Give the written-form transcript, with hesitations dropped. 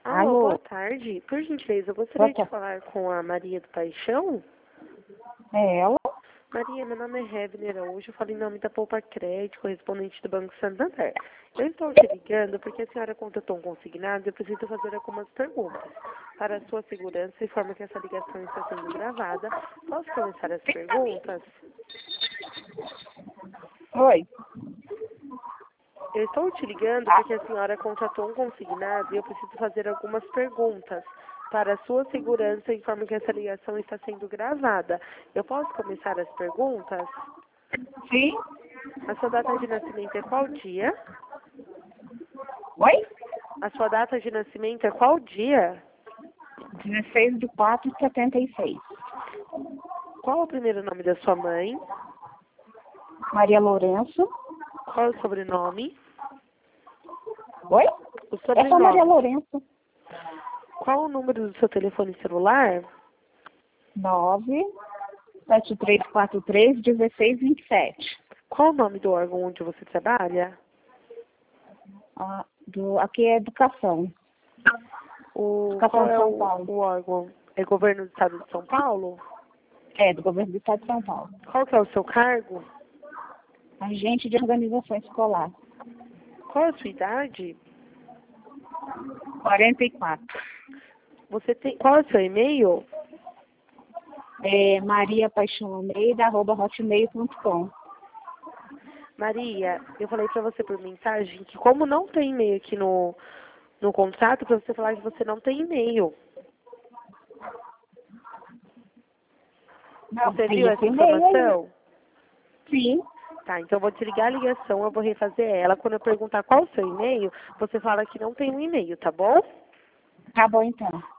Alô, Alô, boa tarde. Por gentileza, eu boa gostaria de tarde. falar com a Maria do Paixão. É ela? Maria, meu nome é Revner Araújo, eu falo em nome da Poupa Crédito, correspondente do Banco Santander. Eu estou te ligando porque a senhora contratou um consignado e eu preciso fazer algumas perguntas. Para a sua segurança, informa que essa ligação está sendo gravada. Posso começar as perguntas? Oi. Eu estou te ligando porque a senhora contratou um consignado e eu preciso fazer algumas perguntas. Para a sua segurança, informo que essa ligação está sendo gravada. Eu posso começar as perguntas? Sim? A sua data de nascimento é qual dia? Oi? A sua data de nascimento é qual dia? 16/4/76. Qual o primeiro nome da sua mãe? Maria Lourenço. Qual o sobrenome? Oi? O É só Maria sobrenome. Lourenço. Qual o número do seu telefone celular? 973431627. Qual o nome do órgão onde você trabalha? Aqui é educação. Educação Qual de é São Paulo. o órgão? É governo do estado de São Paulo? É, do governo do estado de São Paulo. Qual que é o seu cargo? Agente de organização escolar. Qual é a sua idade? 44. Qual é o seu e-mail? É mariapaixãoalmeida@hotmail.com. Maria, eu falei pra você por mensagem que como não tem e-mail aqui no contrato, pra você falar que você não tem e-mail. Não, Você tem viu essa esse e-mail aí. informação? Sim. Tá, então eu vou desligar a ligação, eu vou refazer ela. Quando eu perguntar qual o seu e-mail, você fala que não tem um e-mail, tá bom? Tá bom então.